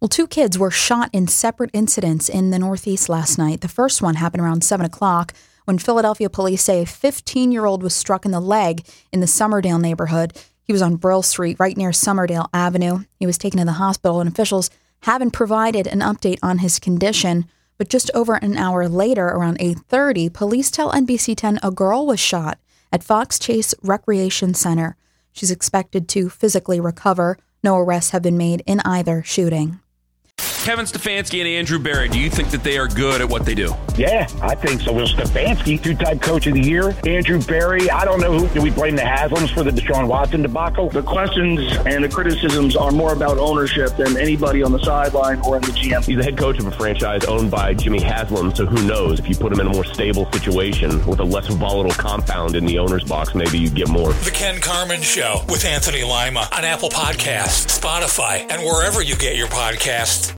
Well, 2 kids were shot in separate incidents in the Northeast last night. The first one happened around 7 o'clock when Philadelphia police say a 15-year-old was struck in the leg in the Somerdale neighborhood. He was on Brill Street, right near Somerdale Avenue. He was taken to the hospital, and officials haven't provided an update on his condition. But just over an hour later, around 8:30, police tell NBC 10 a girl was shot at Fox Chase Recreation Center. She's expected to physically recover. No arrests have been made in either shooting. Kevin Stefanski and Andrew Berry, do you think that they are good at what they do? Yeah, I think so. Will Stefanski, 2-time coach of the year. Andrew Berry, I don't know do we blame the Haslams for the Deshaun Watson debacle? The questions and the criticisms are more about ownership than anybody on the sideline or in the GM. He's the head coach of a franchise owned by Jimmy Haslam, so who knows? If you put him in a more stable situation with a less volatile compound in the owner's box, maybe you get more. The Ken Carman Show with Anthony Lima on Apple Podcasts, Spotify, and wherever you get your podcasts.